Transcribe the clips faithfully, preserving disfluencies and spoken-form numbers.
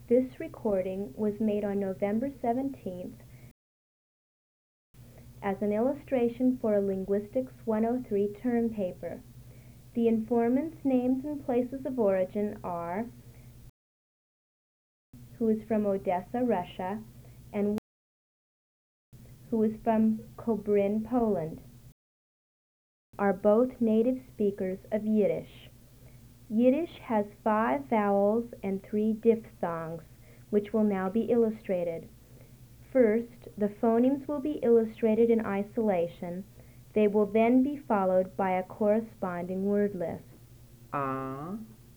This recording was made on November seventeenth as an illustration for a Linguistics one oh three term paper. The informant's names and places of origin are who is from Odessa, Russia, and who is from Kobrin, Poland, are both native speakers of Yiddish. Yiddish has five vowels and three diphthongs, which will now be illustrated. First, the phonemes will be illustrated in isolation. They will then be followed by a corresponding word list. A,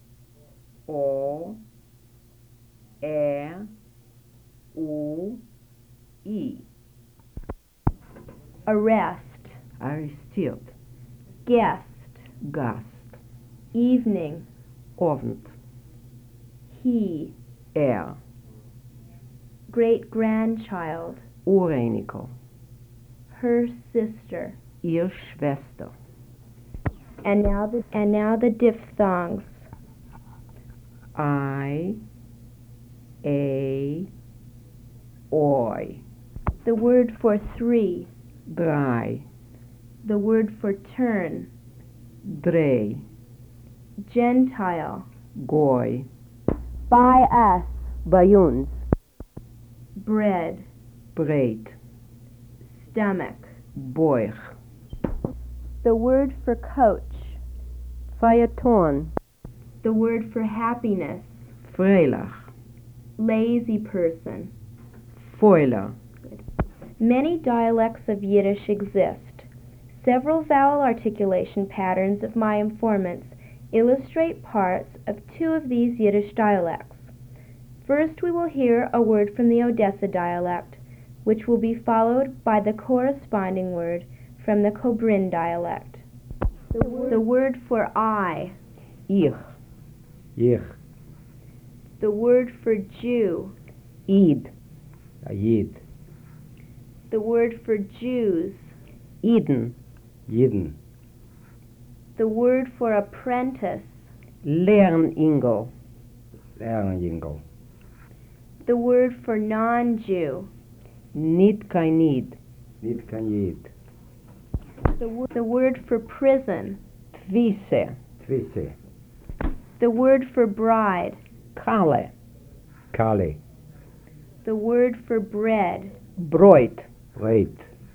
O, E, U, I. Arrest, Arrestiert. guest, Gast. evening, Abend. he, Er. great-grandchild, Urenkel. her sister. Ihr Schwester. And now the, and now the diphthongs. I, A, Oi. The word for three. Drei. The word for turn. Drei. Gentile. Goy. By us. Bei uns. Bread. Breit. Stomach. Bauch. The word for coach. Feuilleton. The word for happiness. Freilach. Lazy person. Feuler. Many dialects of Yiddish exist. Several vowel articulation patterns of my informants illustrate parts of two of these Yiddish dialects. First, we will hear a word from the Odessa dialect, which will be followed by the corresponding word from the Kobrin dialect. The word, the word for I. Ich. Ich. The word for Jew. Id. Yid. The word for Jews. Eden. Jeden. The word for apprentice. Lerningel. Lerningel. The word for non-Jew. Nit kein Nid. Nit kein Jid. The, wo- the word for prison. Twisse. Twisse. The word for bride. Kalle. Kale. The word for bread. Broit. Breit.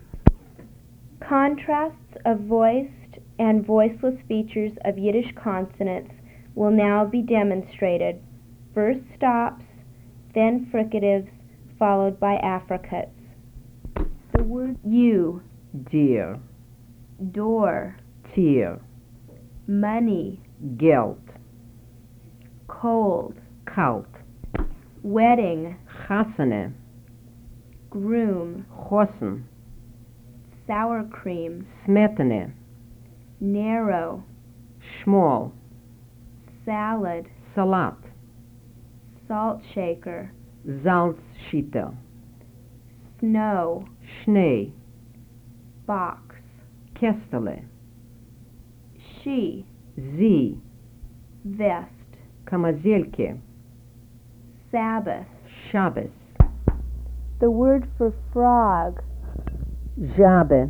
Contrasts of voiced and voiceless features of Yiddish consonants will now be demonstrated. First stops, then fricatives, followed by affricates. The word you, Dir. door, Tier. money, Geld. cold, Kalt. wedding, Chassene. groom, Chossen. sour cream, Smetane. narrow, Schmol. salad, Salat. salt shaker, Salzschitter. snow, Schnee. box, Kästele. she, Sie. vest, Kamazelke. Sabbath. Shabbos. The word for frog. Jabe.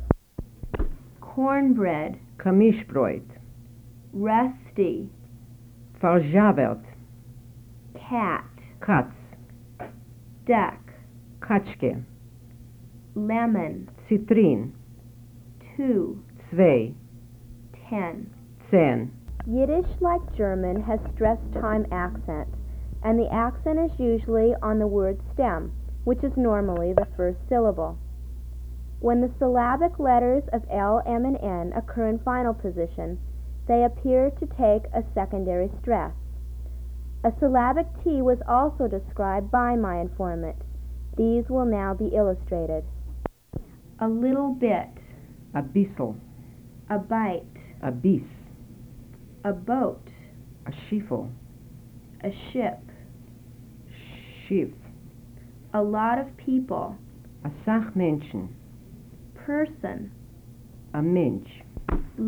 Cornbread. Kamischbräut. Rusty. Verjavert. Cat. Katz. Duck. Katschke. Lemon. Zitrin. Two. Zwei. Ten. Zehn. Yiddish, like German, has stressed time accent, and the accent is usually on the word stem, which is normally the first syllable. When the syllabic letters of L, M, and N occur in final position, they appear to take a secondary stress. A syllabic T was also described by my informant. These will now be illustrated. A little bit. A bissel. A bite. A bis. A boat. A schiffel. A ship. Schiff. A lot of people. A Sach Menschen. Person. A Mensch.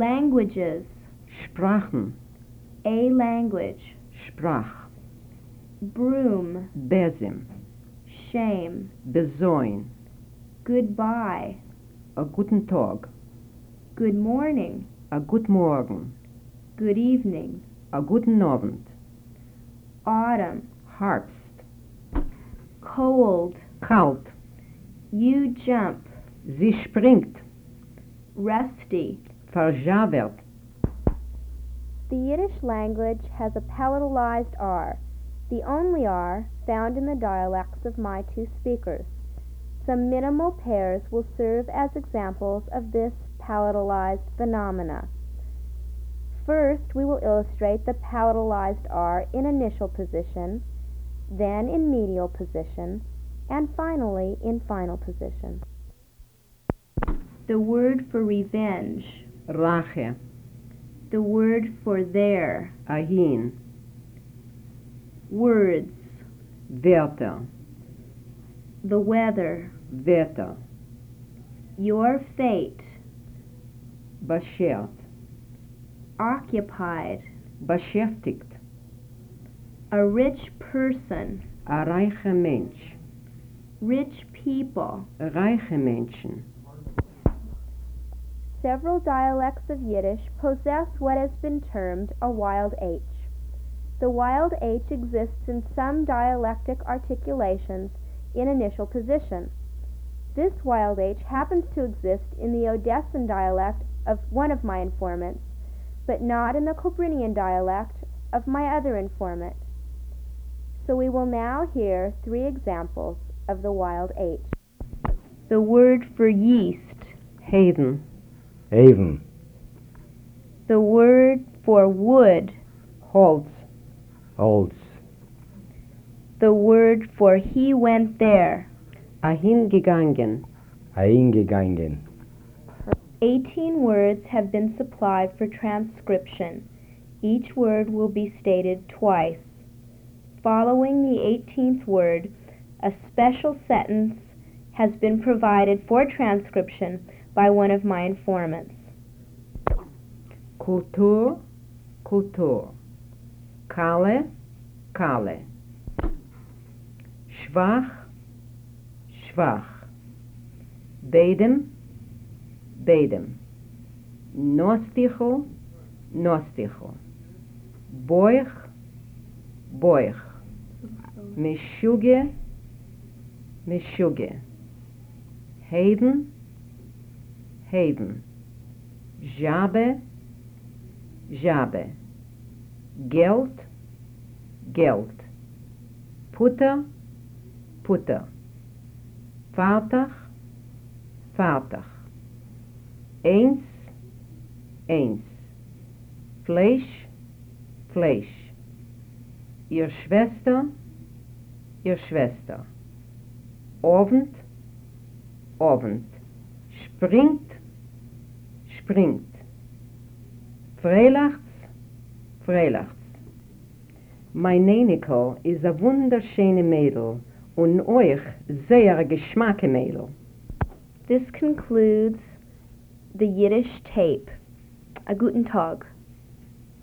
Languages. Sprachen. A language. Sprach. broom, Bezem. shame, Bezoin. goodbye, A guten Tag. good morning, A gut Morgen. good evening, A guten Abend. autumn, Herbst. cold, Kalt. you jump, Sie springt. rusty. Verjavert. The Yiddish language has a palatalized R, the only R found in the dialects of my two speakers. Some minimal pairs will serve as examples of this palatalized phenomena. First, we will illustrate the palatalized R in initial position, then in medial position, and finally in final position. The word for revenge, Rache. the word for there, Ahin. words, Wörter. the weather, Wetter. your fate, Beschert. occupied, Beschäftigt. a rich person, A reicher Mensch. rich people. Reiche Menschen. Several dialects of Yiddish possess what has been termed a wild H. The wild H exists in some dialectic articulations in initial position. This wild H happens to exist in the Odessan dialect of one of my informants, but not in the Kobrinian dialect of my other informant. So we will now hear three examples of the wild H. The word for yeast, Heden. Even. the word for wood, Holz. Holz. the word for he went there. Ahin gegangen. Eingegangen. Eighteen words have been supplied for transcription. Each word will be stated twice. Following the eighteenth word, a special sentence has been provided for transcription by one of my informants. Kultur. Kultur. Kale. Kale. Schwach. Schwach. Beidem. Beidem. Nosticho. Nosticho. Boich. Boich. Meshuge. Meshuge. Heden. Heden. Jabe. Jabe. Geld. Geld. Putter. Putter. Vater. Vater. Eins. Eins. Fleisch. Fleisch. Ihr Schwester. Ihr Schwester. Abend. Abend. Springt. Springt. Freilachts. Freilachts. Mein Nenikel is a wunderschöne Mädel und euch sehr geschmacke Mädel. This concludes the Yiddish tape. A guten Tag.